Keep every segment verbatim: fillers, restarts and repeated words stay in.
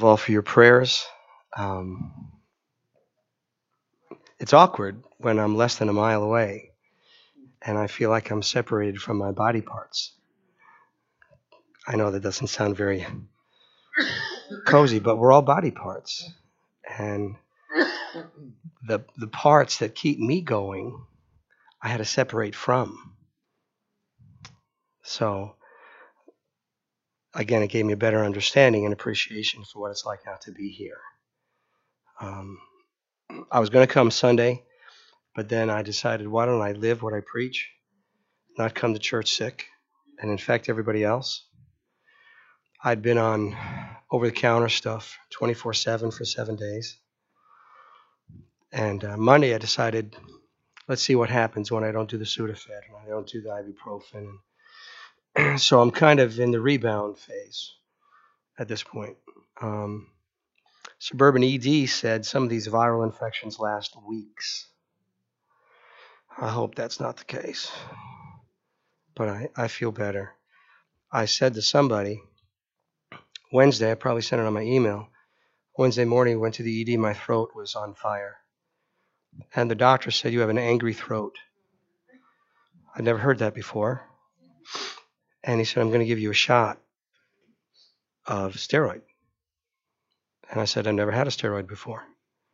of all, for your prayers. Um, it's awkward when I'm less than a mile away and I feel like I'm separated from my body parts. I know that doesn't sound very cozy, but we're all body parts. And the the parts that keep me going, I had to separate from. So, again, it gave me a better understanding and appreciation for what it's like now to be here. Um, I was going to come Sunday, but then I decided, why don't I live what I preach, not come to church sick, and infect everybody else. I'd been on over-the-counter stuff twenty-four seven for seven days. And uh, Monday I decided, let's see what happens when I don't do the Sudafed and I don't do the ibuprofen. And so I'm kind of in the rebound phase at this point. Um, Suburban E D said some of these viral infections last weeks. I hope that's not the case. But I, I feel better. I said to somebody Wednesday, I probably sent it on my email. Wednesday morning, went to the E D, my throat was on fire. And the doctor said, you have an angry throat. I'd never heard that before. And he said, I'm going to give you a shot of steroid. And I said, I've never had a steroid before.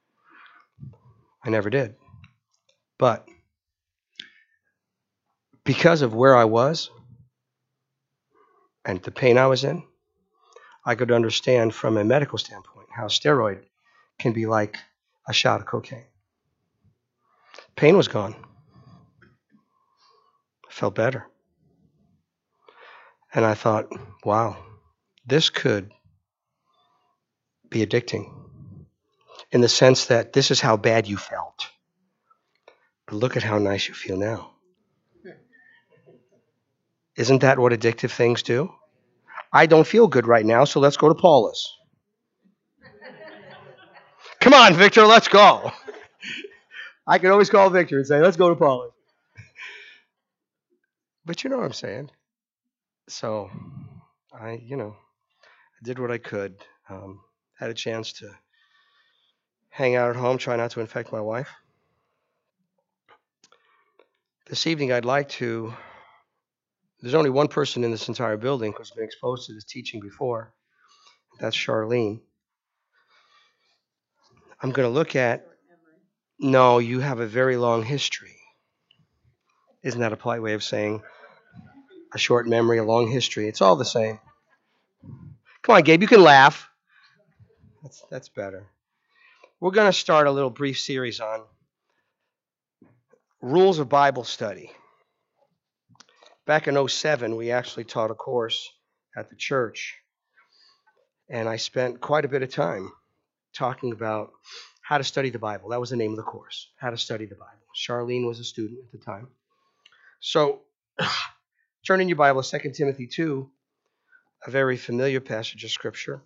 I never did. But because of where I was and the pain I was in, I could understand from a medical standpoint how steroid can be like a shot of cocaine. Pain was gone. I felt better. And I thought, wow, this could be addicting in the sense that this is how bad you felt. But look at how nice you feel now. Isn't that what addictive things do? I don't feel good right now, so let's go to Paula's. Come on, Victor, let's go. I can always call Victor and say, let's go to Paula's. But you know what I'm saying. So I, you know, I did what I could. Um, had a chance to hang out at home, try not to infect my wife. This evening, I'd like to, there's only one person in this entire building who's been exposed to this teaching before. That's Charlene. I'm going to look at, no, you have a very long history. Isn't that a polite way of saying a short memory, a long history? It's all the same. Come on, Gabe, you can laugh. That's, that's better. We're going to start a little brief series on rules of Bible study. Back in oh seven, we actually taught a course at the church, and I spent quite a bit of time talking about how to study the Bible. That was the name of the course, how to study the Bible. Charlene was a student at the time. So turn in your Bible, Second Timothy two, a very familiar passage of Scripture.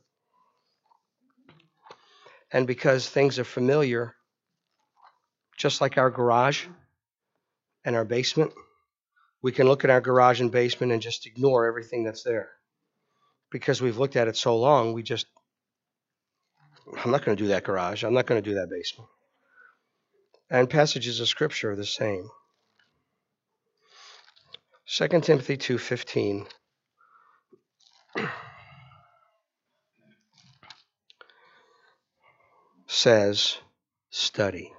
And because things are familiar, just like our garage and our basement, we can look at our garage and basement and just ignore everything that's there. Because we've looked at it so long, we just, I'm not going to do that garage. I'm not going to do that basement. And passages of Scripture are the same. Second Timothy two fifteen says, study.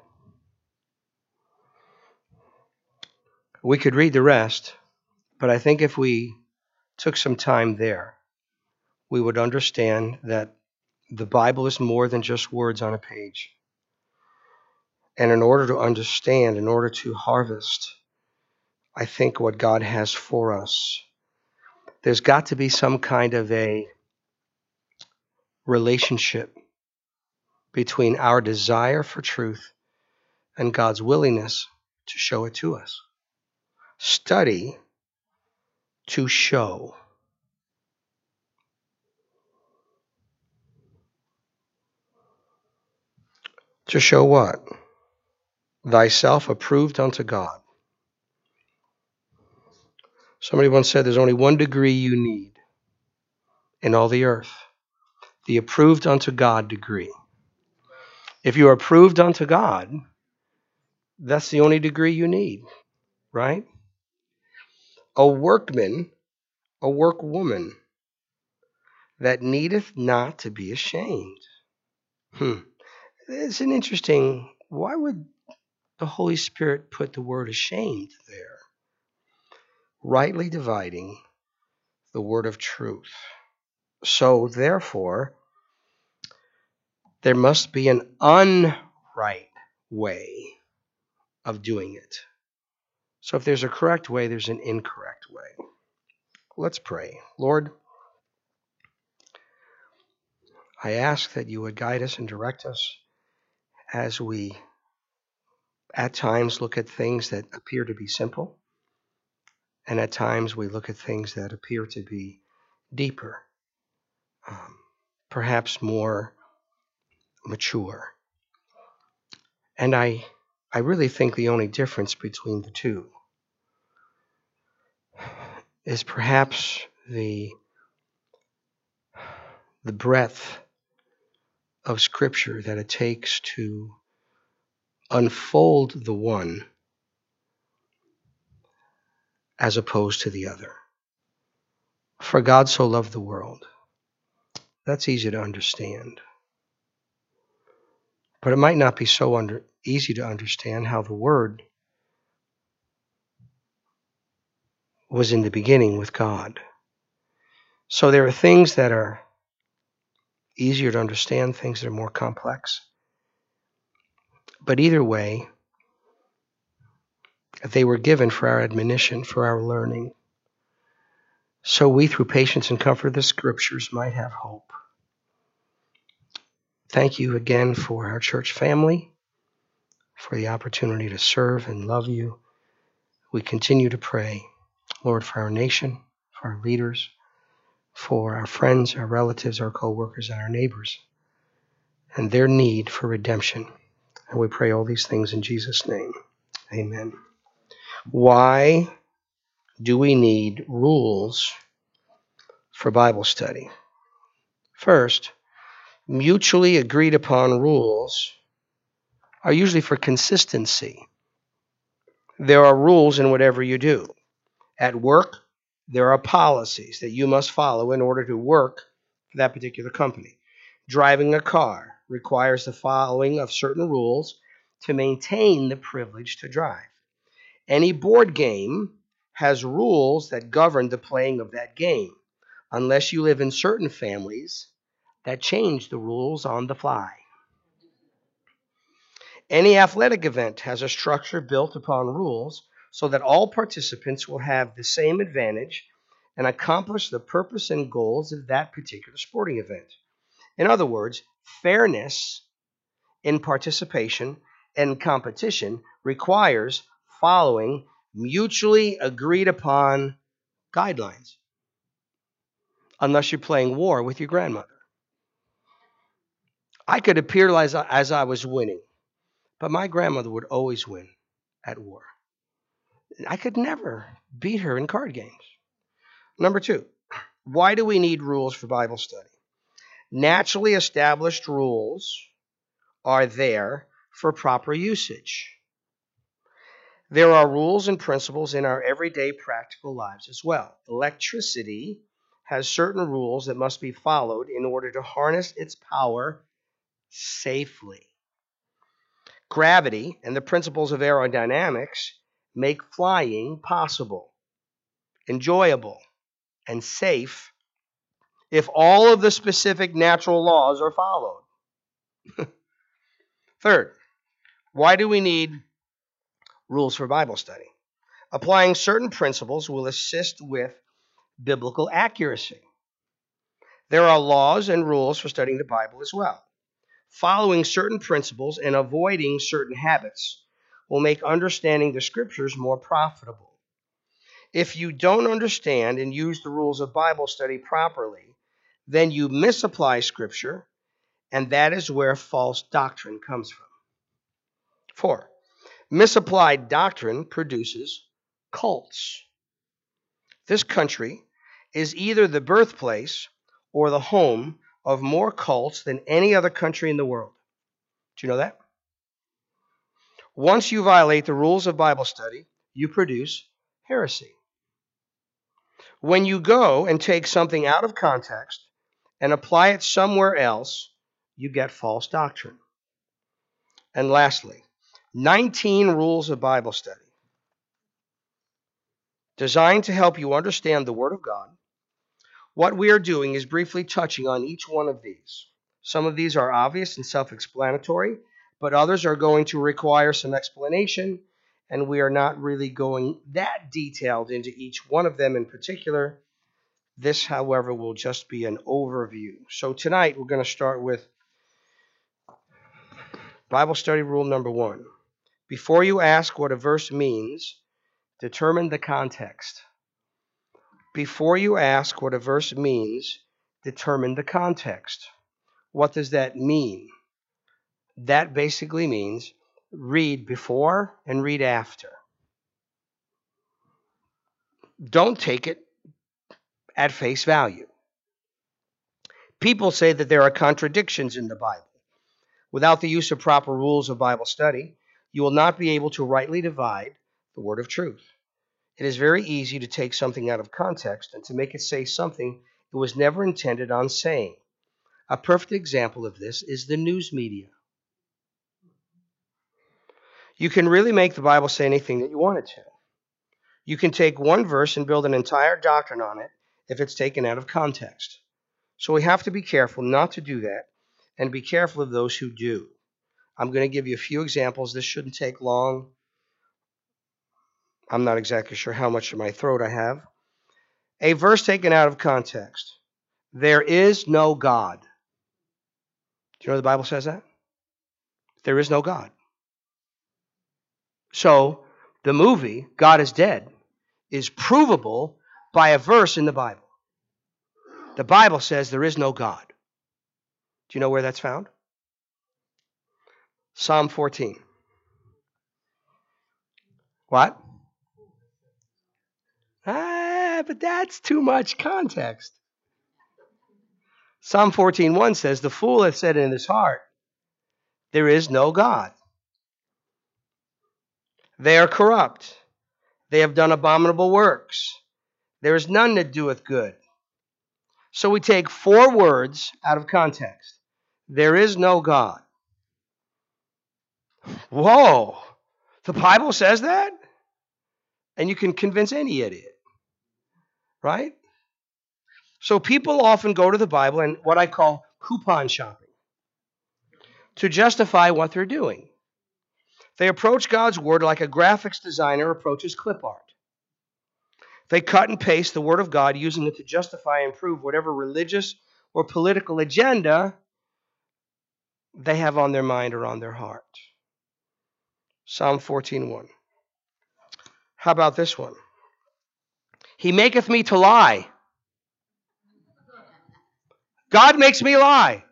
We could read the rest, but I think if we took some time there, we would understand that the Bible is more than just words on a page. And in order to understand, in order to harvest, I think what God has for us, there's got to be some kind of a relationship between our desire for truth and God's willingness to show it to us. Study to show. To show what? Thyself approved unto God. Somebody once said there's only one degree you need in all the earth. the approved unto God degree. If you are approved unto God, that's the only degree you need, right? A workman, a workwoman that needeth not to be ashamed. Hmm. It's an interesting, why would the Holy Spirit put the word ashamed there? Rightly dividing the word of truth. So therefore, there must be an unright way of doing it. So if there's a correct way, there's an incorrect way. Let's pray. Lord, I ask that you would guide us and direct us as we at times look at things that appear to be simple, and at times we look at things that appear to be deeper, um, perhaps more mature. And I, I really think the only difference between the two is perhaps the, the breadth of Scripture that it takes to unfold the one as opposed to the other. For God so loved the world. That's easy to understand. But it might not be so under, easy to understand how the Word was in the beginning with God. So there are things that are easier to understand, things that are more complex. But either way, they were given for our admonition, for our learning. So we, through patience and comfort of the Scriptures, might have hope. Thank you again for our church family, for the opportunity to serve and love you. We continue to pray, Lord, for our nation, for our leaders, for our friends, our relatives, our co-workers, and our neighbors, and their need for redemption. And we pray all these things in Jesus' name. Amen. Why do we need rules for Bible study? First, mutually agreed upon rules are usually for consistency. There are rules in whatever you do. At work, there are policies that you must follow in order to work for that particular company. Driving a car requires the following of certain rules to maintain the privilege to drive. Any board game has rules that govern the playing of that game, unless you live in certain families that change the rules on the fly. Any athletic event has a structure built upon rules so that all participants will have the same advantage and accomplish the purpose and goals of that particular sporting event. In other words, fairness in participation and competition requires following mutually agreed upon guidelines, unless you're playing war with your grandmother. I could appear as I, as I was winning, but my grandmother would always win at war. I could never beat her in card games. Number two, why do we need rules for Bible study? Naturally established rules are there for proper usage. There are rules and principles in our everyday practical lives as well. Electricity has certain rules that must be followed in order to harness its power safely. Gravity and the principles of aerodynamics make flying possible, enjoyable, and safe if all of the specific natural laws are followed. Third, why do we need rules for Bible study? Applying certain principles will assist with biblical accuracy. There are laws and rules for studying the Bible as well. Following certain principles and avoiding certain habits will make understanding the Scriptures more profitable. If you don't understand and use the rules of Bible study properly, then you misapply Scripture, and that is where false doctrine comes from. Four, misapplied doctrine produces cults. This country is either the birthplace or the home of more cults than any other country in the world. Do you know that? Once you violate the rules of Bible study, you produce heresy. When you go and take something out of context and apply it somewhere else, you get false doctrine. And lastly, nineteen rules of Bible study designed to help you understand the Word of God. What we are doing is briefly touching on each one of these. Some of these are obvious and self-explanatory, but others are going to require some explanation, and we are not really going that detailed into each one of them in particular. This, however, will just be an overview. So tonight we're going to start with Bible study rule number one. Before you ask what a verse means, determine the context. Before you ask what a verse means, determine the context. What does that mean? That basically means read before and read after. Don't take it at face value. People say that there are contradictions in the Bible. Without the use of proper rules of Bible study, you will not be able to rightly divide the word of truth. It is very easy to take something out of context and to make it say something it was never intended on saying. A perfect example of this is the news media. You can really make the Bible say anything that you want it to. You can take one verse and build an entire doctrine on it if it's taken out of context. So we have to be careful not to do that, and be careful of those who do. I'm going to give you a few examples. This shouldn't take long. I'm not exactly sure how much in my throat I have. A verse taken out of context. There is no God. Do you know the Bible says that? There is no God. So the movie, God is Dead, is provable by a verse in the Bible. The Bible says there is no God. Do you know where that's found? Psalm fourteen. What? Ah, but that's too much context. Psalm fourteen one says, the fool hath said in his heart, there is no God. They are corrupt. They have done abominable works. There is none that doeth good. So we take four words out of context. There is no God. Whoa! The Bible says that? And you can convince any idiot. Right? So people often go to the Bible and what I call coupon shopping to justify what they're doing. They approach God's Word like a graphics designer approaches clip art. They cut and paste the Word of God, using it to justify and prove whatever religious or political agenda they have on their mind or on their heart. Psalm fourteen one. How about this one? He maketh me to lie. God makes me lie.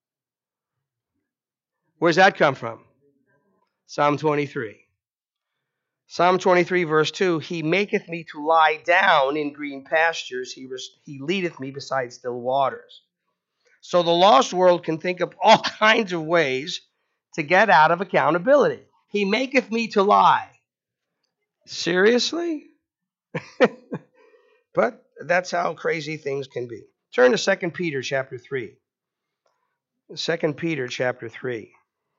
Where's that come from? Psalm twenty-three. Psalm twenty-three, verse two, he maketh me to lie down in green pastures. He, res- he leadeth me beside still waters. So the lost world can think of all kinds of ways to get out of accountability. He maketh me to lie. Seriously? But that's how crazy things can be. Turn to Second Peter chapter three. Second Peter chapter three.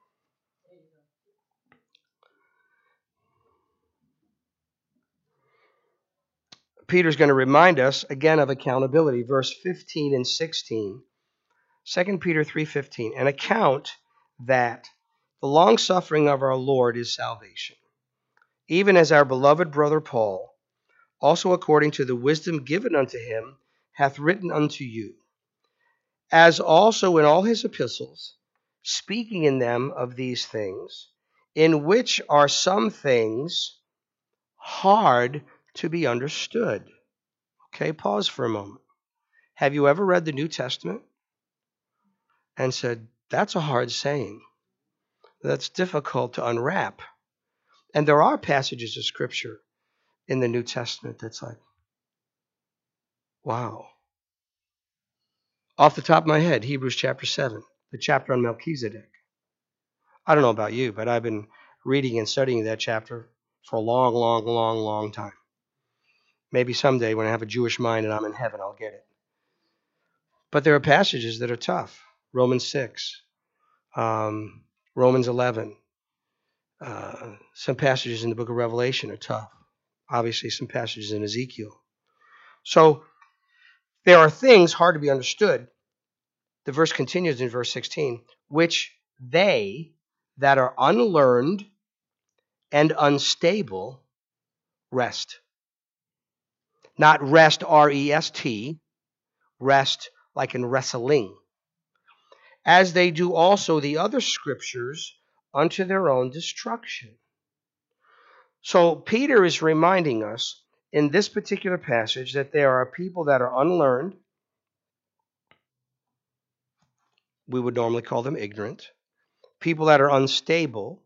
Peter's going to remind us again of accountability. Verse fifteen and sixteen. Second Peter three fifteen. An account that the long-suffering of our Lord is salvation, even as our beloved brother Paul, also according to the wisdom given unto him, hath written unto you, as also in all his epistles, speaking in them of these things, in which are some things hard to be understood. Okay, pause for a moment. Have you ever read the New Testament and said, that's a hard saying? That's difficult to unwrap. And there are passages of Scripture in the New Testament that's like, wow. Off the top of my head, Hebrews chapter seven, the chapter on Melchizedek. I don't know about you, but I've been reading and studying that chapter for a long, long, long, long time. Maybe someday when I have a Jewish mind and I'm in heaven, I'll get it. But there are passages that are tough. Romans six, um, Romans eleven. Uh, some passages in the book of Revelation are tough. Obviously, some passages in Ezekiel. So there are things hard to be understood. The verse continues in verse sixteen, which they that are unlearned and unstable rest. Not rest, R E S T, rest like in wrestling. As they do also the other scriptures unto their own destruction. So Peter is reminding us in this particular passage that there are people that are unlearned. We would normally call them ignorant. People that are unstable.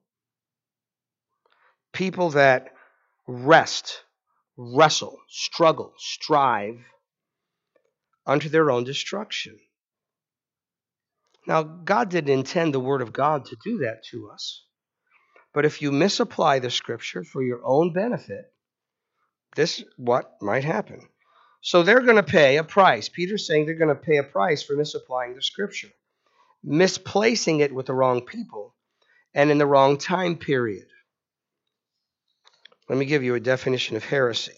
People that rest, wrestle, struggle, strive unto their own destruction. Now, God didn't intend the Word of God to do that to us. But if you misapply the Scripture for your own benefit, this is what might happen. So they're going to pay a price. Peter's saying they're going to pay a price for misapplying the Scripture, misplacing it with the wrong people, and in the wrong time period. Let me give you a definition of heresy.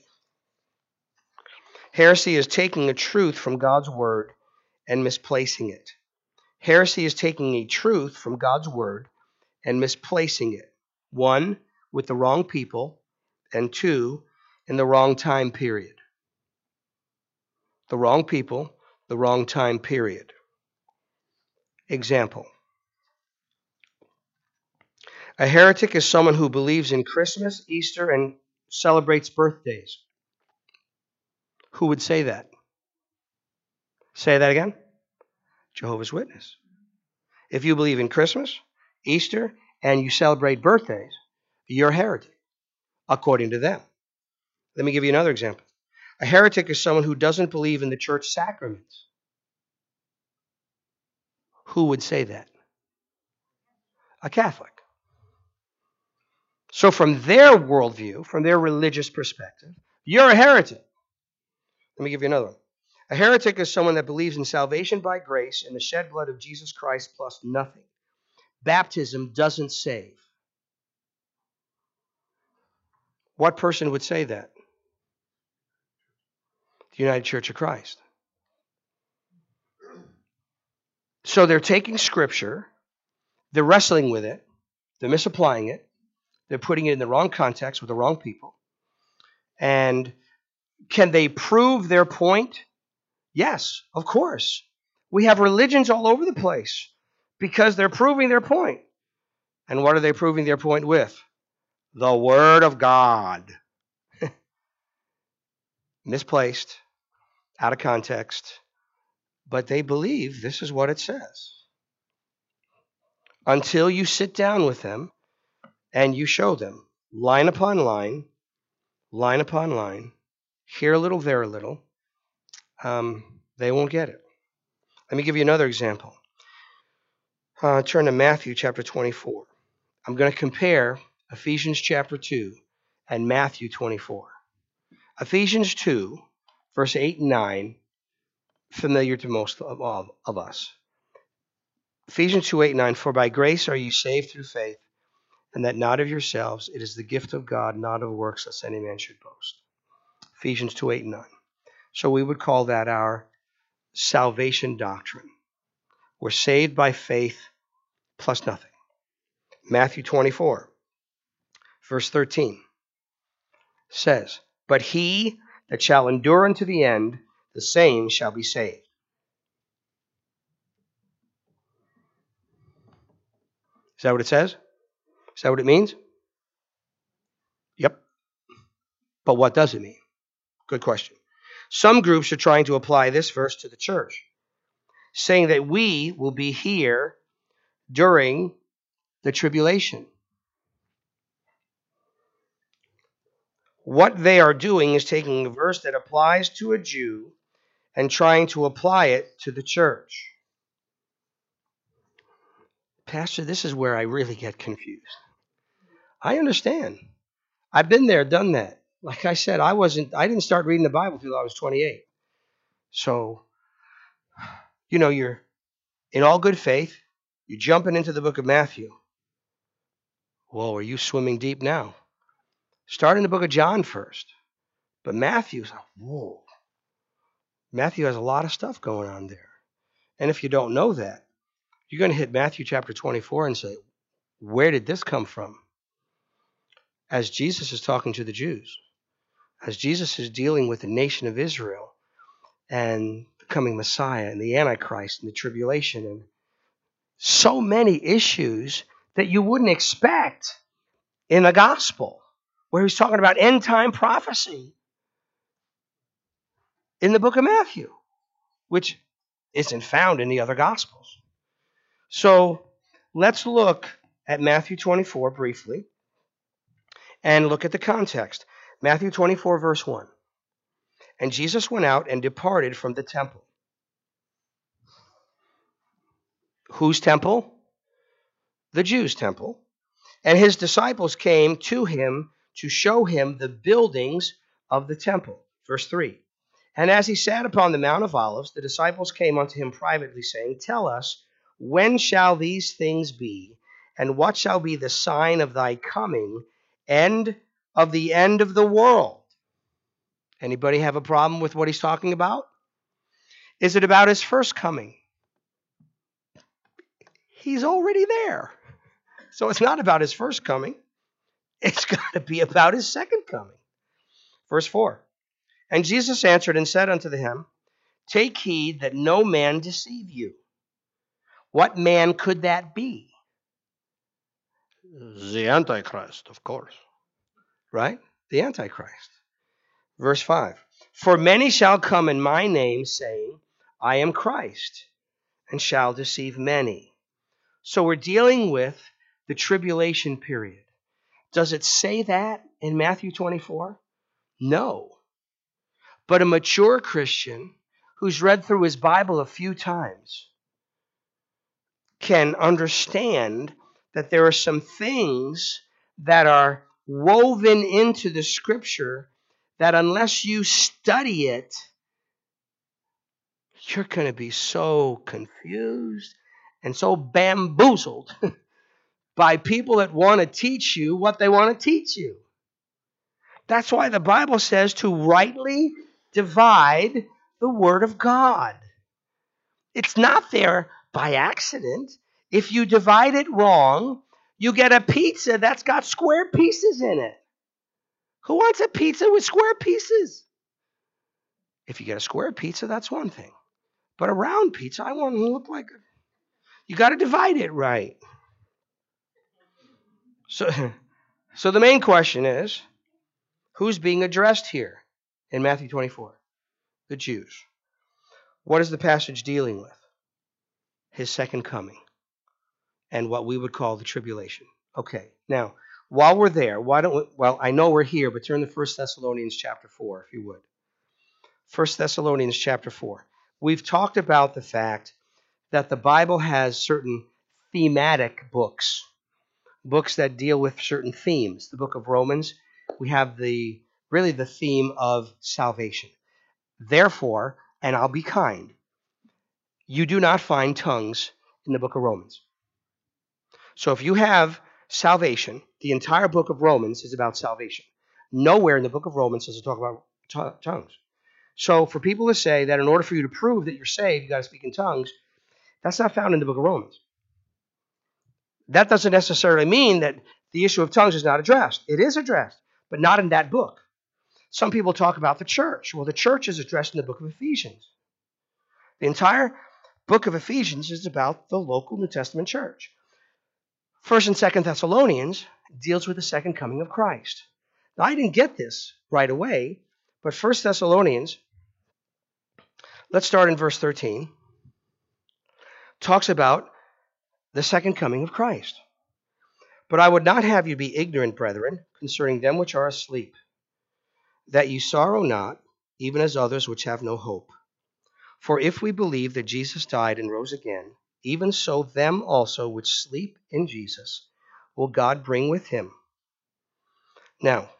Heresy is taking the truth from God's Word and misplacing it. Heresy is taking a truth from God's Word and misplacing it. One, with the wrong people, and two, in the wrong time period. The wrong people, the wrong time period. Example. A heretic is someone who believes in Christmas, Easter, and celebrates birthdays. Who would say that? Say that again? Jehovah's Witness. If you believe in Christmas, Easter, and you celebrate birthdays, you're a heretic, according to them. Let me give you another example. A heretic is someone who doesn't believe in the church sacraments. Who would say that? A Catholic. So from their worldview, from their religious perspective, you're a heretic. Let me give you another one. A heretic is someone that believes in salvation by grace and the shed blood of Jesus Christ plus nothing. Baptism doesn't save. What person would say that? The United Church of Christ. So they're taking Scripture, they're wrestling with it, they're misapplying it, they're putting it in the wrong context with the wrong people. And can they prove their point? Yes, of course. We have religions all over the place because they're proving their point. And what are they proving their point with? The Word of God. Misplaced, out of context, but they believe this is what it says. Until you sit down with them and you show them, line upon line, line upon line, here a little, there a little, um, they won't get it. Let me give you another example. Uh, turn to Matthew chapter twenty-four. I'm going to compare Ephesians chapter two and Matthew twenty-four. Ephesians two, verse eight and nine, familiar to most of, of, of us. Ephesians two, eight and nine, for by grace are you saved through faith, and that not of yourselves, it is the gift of God, not of works, lest any man should boast. Ephesians two, eight and nine. So we would call that our salvation doctrine. We're saved by faith plus nothing. Matthew twenty-four, verse thirteen says, but he that shall endure unto the end, the same shall be saved. Is that what it says? Is that what it means? Yep. But what does it mean? Good question. Some groups are trying to apply this verse to the church, saying that we will be here during the tribulation. What they are doing is taking a verse that applies to a Jew and trying to apply it to the church. Pastor, this is where I really get confused. I understand. I've been there, done that. Like I said, I wasn't, I didn't start reading the Bible till I was twenty-eight. So, you know, you're in all good faith, you're jumping into the book of Matthew. Whoa, are you swimming deep now? Start in the book of John first. But Matthew's like, whoa. Matthew has a lot of stuff going on there. And if you don't know that, you're going to hit Matthew chapter twenty-four and say, where did this come from? As Jesus is talking to the Jews, as Jesus is dealing with the nation of Israel and the coming Messiah and the Antichrist and the tribulation and so many issues that you wouldn't expect in the gospel, where he's talking about end time prophecy in the book of Matthew, which isn't found in the other gospels. So let's look at Matthew twenty-four briefly and look at the context. Matthew twenty-four, verse one. And Jesus went out and departed from the temple. Whose temple? The Jews' temple. And his disciples came to him to show him the buildings of the temple. Verse three. And as he sat upon the Mount of Olives, the disciples came unto him privately, saying, Tell us, when shall these things be? And what shall be the sign of thy coming and of the end of the world? Anybody have a problem with what he's talking about? Is it about his first coming? He's already there. So it's not about his first coming. It's got to be about his second coming. Verse four. And Jesus answered and said unto them, Take heed that no man deceive you. What man could that be? The Antichrist, of course. Right? The Antichrist. Verse five. For many shall come in my name, saying, I am Christ, and shall deceive many. So we're dealing with the tribulation period. Does it say that in Matthew twenty-four? No. But a mature Christian who's read through his Bible a few times can understand that there are some things that are woven into the scripture that unless you study it, you're going to be so confused and so bamboozled by people that want to teach you what they want to teach you. That's why the Bible says to rightly divide the word of God. It's not there by accident. If you divide it wrong, you get a pizza that's got square pieces in it. Who wants a pizza with square pieces? If you get a square pizza, that's one thing. But a round pizza, I want it to look like it. You got to divide it right. So, so the main question is, who's being addressed here in Matthew twenty-four? The Jews. What is the passage dealing with? His second coming and what we would call the tribulation. Okay, now, while we're there, why don't we, well, I know we're here, but turn to First Thessalonians chapter four, if you would. First Thessalonians chapter four. We've talked about the fact that the Bible has certain thematic books, books that deal with certain themes. The book of Romans, we have the really the theme of salvation. Therefore, and I'll be kind, you do not find tongues in the book of Romans. So if you have salvation, the entire book of Romans is about salvation. Nowhere in the book of Romans does it talk about t- tongues. So for people to say that in order for you to prove that you're saved, you got to speak in tongues, that's not found in the book of Romans. That doesn't necessarily mean that the issue of tongues is not addressed. It is addressed, but not in that book. Some people talk about the church. Well, the church is addressed in the book of Ephesians. The entire book of Ephesians is about the local New Testament church. First and Second Thessalonians deals with the second coming of Christ. Now, I didn't get this right away, but First Thessalonians, let's start in verse thirteen, talks about the second coming of Christ. But I would not have you be ignorant, brethren, concerning them which are asleep, that ye sorrow not, even as others which have no hope. For if we believe that Jesus died and rose again, even so them also which sleep in Jesus will God bring with him. Now,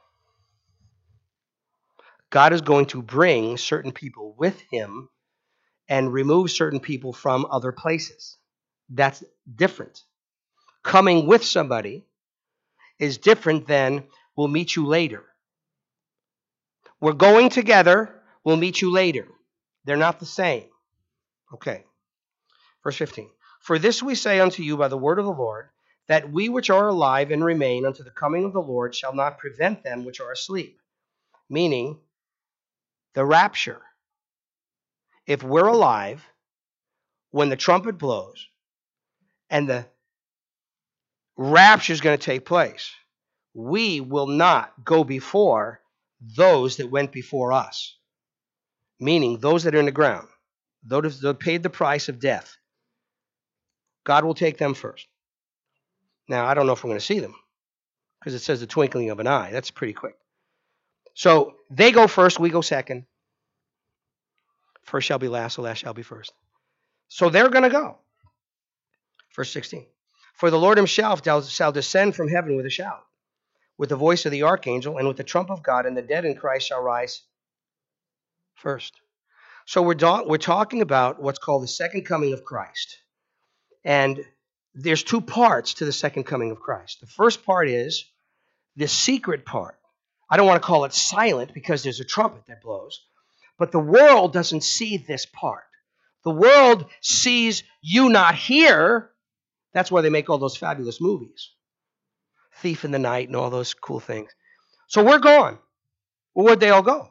God is going to bring certain people with him and remove certain people from other places. That's different. Coming with somebody is different than we'll meet you later. We're going together, we'll meet you later. They're not the same. Okay. Verse fifteen. For this we say unto you by the word of the Lord, that we which are alive and remain unto the coming of the Lord shall not prevent them which are asleep. Meaning, the rapture. If we're alive, when the trumpet blows, and the rapture is going to take place, we will not go before those that went before us. Meaning, those that are in the ground. Those that paid the price of death. God will take them first. Now, I don't know if we're going to see them, because it says the twinkling of an eye. That's pretty quick. So they go first, we go second. First shall be last, the last shall be first. So they're going to go. Verse sixteen. For the Lord himself shall descend from heaven with a shout, with the voice of the archangel, and with the trump of God, and the dead in Christ shall rise first. So we're, do- we're talking about what's called the second coming of Christ. And there's two parts to the second coming of Christ. The first part is the secret part. I don't want to call it silent because there's a trumpet that blows. But the world doesn't see this part. The world sees you not here. That's why they make all those fabulous movies. Thief in the Night and all those cool things. So we're gone. Well, where'd they all go?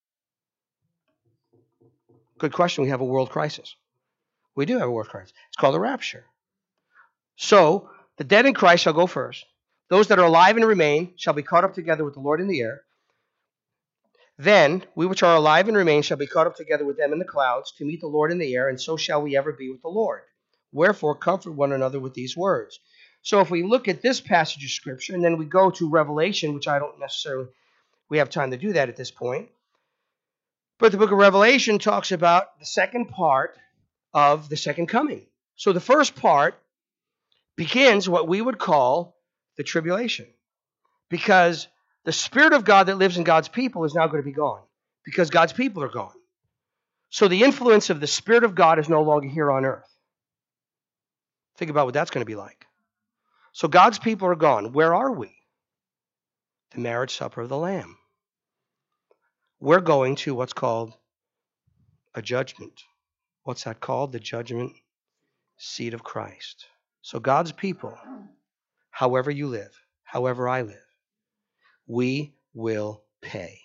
Good question. We have a world crisis. We do have a world crisis. It's called the rapture. So the dead in Christ shall go first. Those that are alive and remain shall be caught up together with the Lord in the air. Then we which are alive and remain shall be caught up together with them in the clouds to meet the Lord in the air, and so shall we ever be with the Lord. Wherefore comfort one another with these words. So if we look at this passage of Scripture, and then we go to Revelation, which I don't necessarily, we have time to do that at this point. But the book of Revelation talks about the second part of the second coming. So the first part begins what we would call the tribulation. Because the Spirit of God that lives in God's people is now going to be gone. Because God's people are gone. So the influence of the Spirit of God is no longer here on earth. Think about what that's going to be like. So God's people are gone. Where are we? The marriage supper of the Lamb. We're going to what's called a judgment. What's that called? The judgment seat of Christ. So God's people, however you live, however I live, we will pay.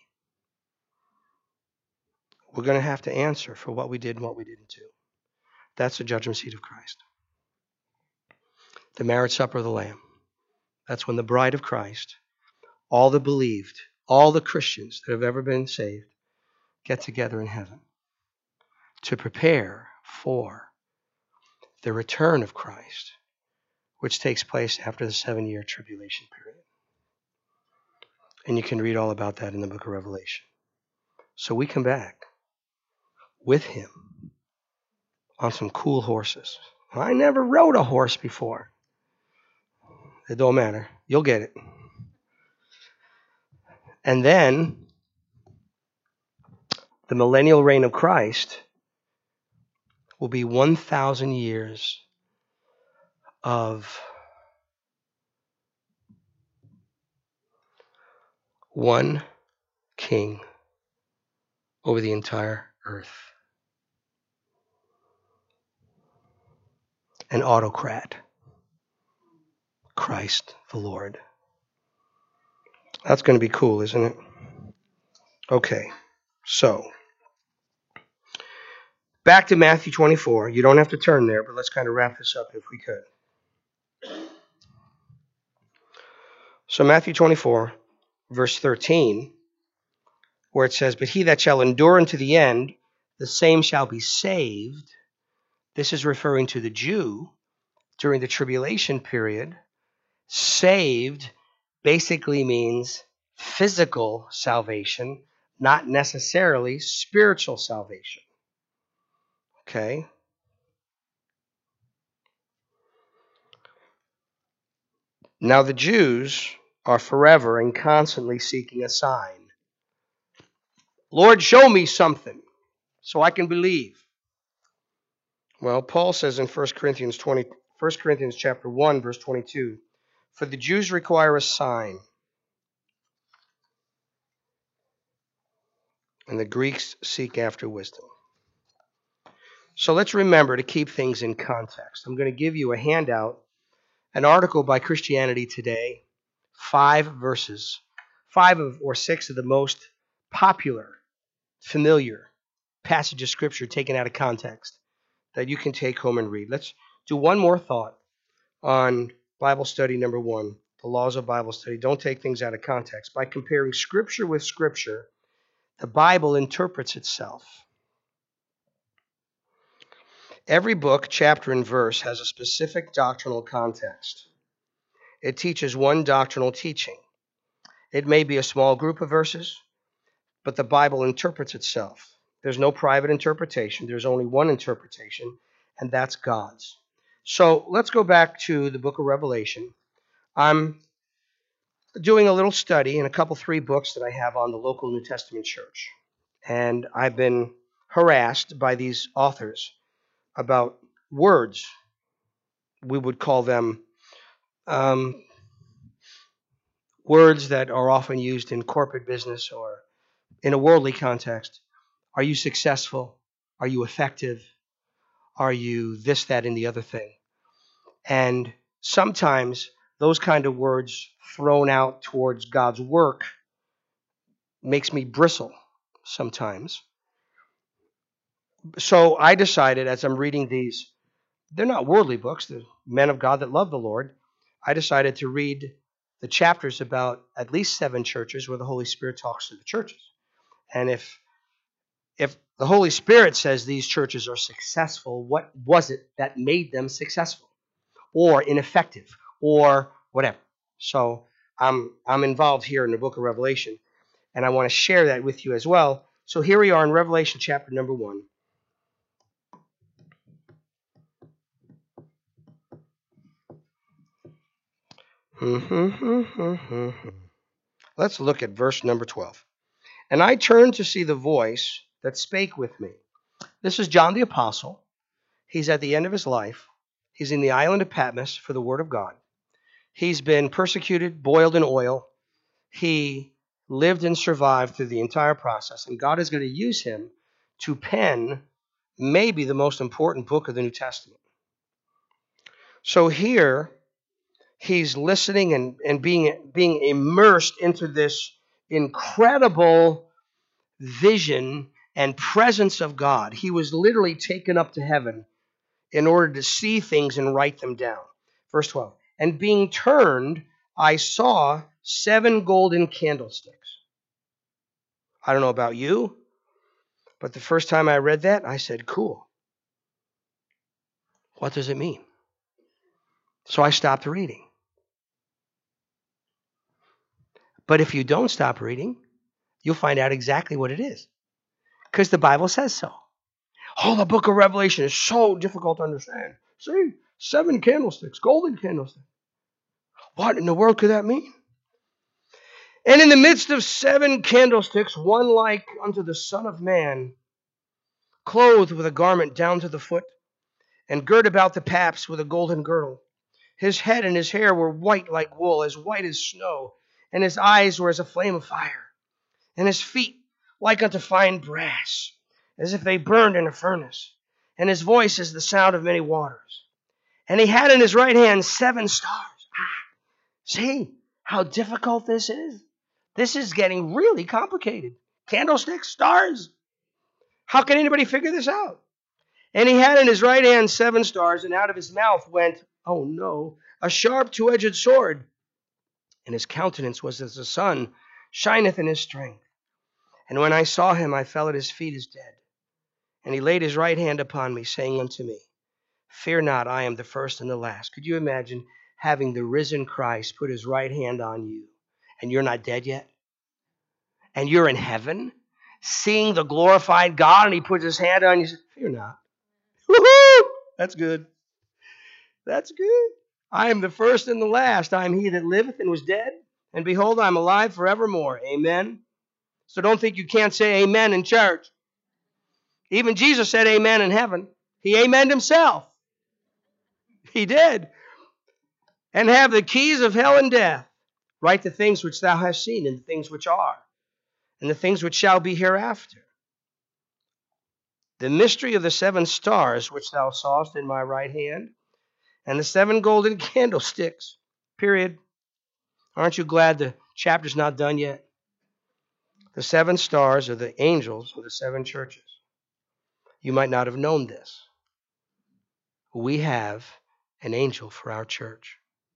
We're going to have to answer for what we did and what we didn't do. That's the judgment seat of Christ. The marriage supper of the Lamb. That's when the bride of Christ, all the believed, all the Christians that have ever been saved, get together in heaven to prepare for the return of Christ, which takes place after the seven-year tribulation period. And you can read all about that in the book of Revelation. So we come back with him on some cool horses. I never rode a horse before. It don't matter. You'll get it. And then the millennial reign of Christ will be one thousand years of one king over the entire earth. An autocrat. Christ the Lord. That's going to be cool, isn't it? Okay, so back to Matthew twenty-four. You don't have to turn there, but let's kind of wrap this up if we could. So Matthew twenty-four, verse thirteen, where it says, "But he that shall endure unto the end, the same shall be saved." This is referring to the Jew during the tribulation period. Saved basically means physical salvation, not necessarily spiritual salvation. Okay? Now the Jews are forever and constantly seeking a sign. Lord, show me something so I can believe. Well, Paul says in First Corinthians twenty, First Corinthians chapter one, verse twenty-two, for the Jews require a sign, and the Greeks seek after wisdom. So let's remember to keep things in context. I'm going to give you a handout, an article by Christianity Today, five verses, five of, or six of the most popular, familiar passage of Scripture taken out of context that you can take home and read. Let's do one more thought on Bible study number one, the laws of Bible study. Don't take things out of context. By comparing Scripture with Scripture, the Bible interprets itself. Every book, chapter, and verse has a specific doctrinal context. It teaches one doctrinal teaching. It may be a small group of verses, but the Bible interprets itself. There's no private interpretation. There's only one interpretation, and that's God's. So let's go back to the book of Revelation. I'm doing a little study in a couple, three books that I have on the local New Testament church. And I've been harassed by these authors about words. We would call them um, words that are often used in corporate business or in a worldly context. Are you successful? Are you effective? Are you this, that, and the other thing? And sometimes those kind of words thrown out towards God's work makes me bristle sometimes. So I decided as I'm reading these, they're not worldly books, they're men of God that love the Lord. I decided to read the chapters about at least seven churches where the Holy Spirit talks to the churches. And if if the Holy Spirit says these churches are successful, what was it that made them successful or ineffective or whatever? So I'm I'm involved here in the book of Revelation, and I want to share that with you as well. So here we are in Revelation chapter number one. Let's look at verse number twelve. And I turned to see the voice that spake with me. This is John the Apostle. He's at the end of his life. He's in the island of Patmos for the word of God. He's been persecuted, boiled in oil. He lived and survived through the entire process. And God is going to use him to pen maybe the most important book of the New Testament. So here, he's listening and, and being, being immersed into this incredible vision and presence of God. He was literally taken up to heaven in order to see things and write them down. Verse twelve. And being turned, I saw seven golden candlesticks. I don't know about you, but the first time I read that, I said, cool. What does it mean? So I stopped reading. But if you don't stop reading, you'll find out exactly what it is. Because the Bible says so. Oh, the book of Revelation is so difficult to understand. See, seven candlesticks, golden candlesticks. What in the world could that mean? And in the midst of seven candlesticks, one like unto the Son of Man, clothed with a garment down to the foot, and girt about the paps with a golden girdle. His head and his hair were white like wool, as white as snow, and his eyes were as a flame of fire, and his feet like unto fine brass, as if they burned in a furnace, and his voice as the sound of many waters. And he had in his right hand seven stars. Ah, see how difficult this is? This is getting really complicated. Candlesticks, stars. How can anybody figure this out? And he had in his right hand seven stars, and out of his mouth went, oh no, a sharp two-edged sword. And his countenance was as the sun shineth in his strength. And when I saw him, I fell at his feet as dead. And he laid his right hand upon me, saying unto me, fear not, I am the first and the last. Could you imagine having the risen Christ put his right hand on you, and you're not dead yet? And you're in heaven, seeing the glorified God, and he puts his hand on you, fear not. Woohoo! That's good. That's good. I am the first and the last. I am he that liveth and was dead. And behold, I am alive forevermore. Amen. So don't think you can't say amen in church. Even Jesus said amen in heaven. He amened himself. He did. And have the keys of hell and death. Write the things which thou hast seen, and the things which are, and the things which shall be hereafter. The mystery of the seven stars which thou sawest in my right hand, and the seven golden candlesticks. Period. Aren't you glad the chapter's not done yet? The seven stars are the angels of the seven churches. You might not have known this. We have an angel for our church.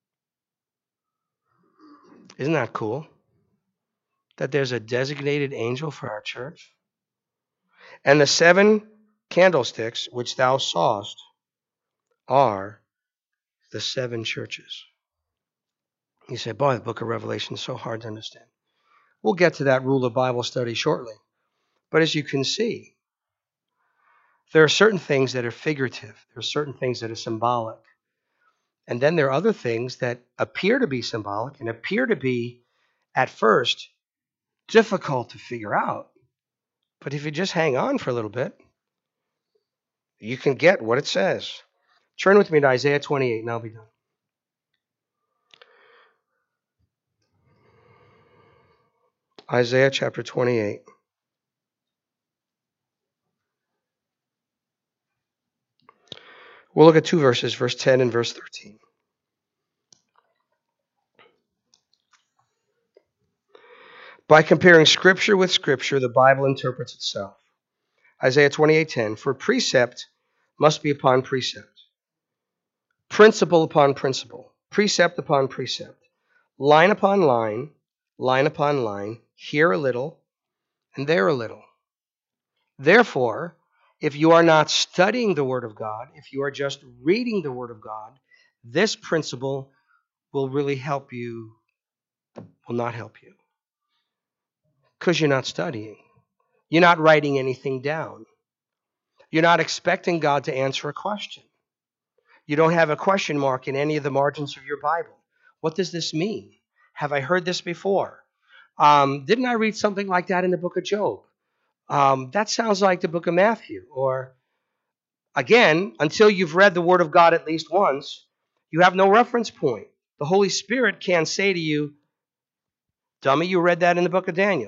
Isn't that cool? That there's a designated angel for our church? And the seven candlesticks which thou sawest are the seven churches. You say, boy, the book of Revelation is so hard to understand. We'll get to that rule of Bible study shortly. But as you can see, there are certain things that are figurative. There are certain things that are symbolic. And then there are other things that appear to be symbolic and appear to be, at first, difficult to figure out. But if you just hang on for a little bit, you can get what it says. Turn with me to Isaiah twenty-eight, and I'll be done. Isaiah chapter twenty-eight. We'll look at two verses, verse ten and verse thirteen. By comparing Scripture with Scripture, the Bible interprets itself. Isaiah twenty-eight ten, for precept must be upon precept, principle upon principle, precept upon precept, line upon line, line upon line, here a little, and there a little. Therefore, if you are not studying the Word of God, if you are just reading the Word of God, this principle will really help you, will not help you. Because you're not studying. You're not writing anything down. You're not expecting God to answer a question. You don't have a question mark in any of the margins of your Bible. What does this mean? Have I heard this before? Um, didn't I read something like that in the book of Job? Um, that sounds like the book of Matthew. Or, again, until you've read the Word of God at least once, you have no reference point. The Holy Spirit can't say to you, dummy, you read that in the book of Daniel.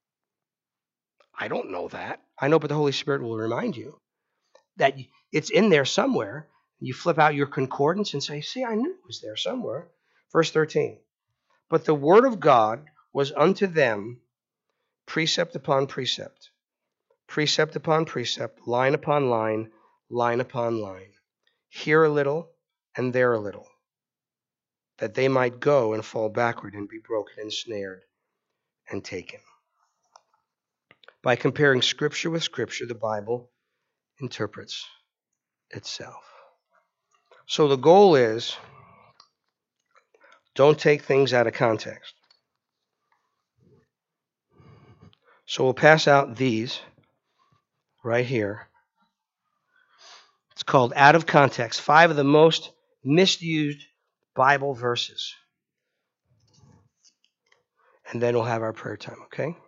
I don't know that. I know, but the Holy Spirit will remind you that it's in there somewhere. You flip out your concordance and say, see, I knew it was there somewhere. Verse thirteen. But the word of God was unto them precept upon precept, precept upon precept, line upon line, line upon line, here a little and there a little, that they might go and fall backward and be broken and snared and taken. By comparing Scripture with Scripture, the Bible interprets itself. So the goal is, don't take things out of context. So we'll pass out these right here. It's called Out of Context. Five of the most misused Bible verses. And then we'll have our prayer time, okay?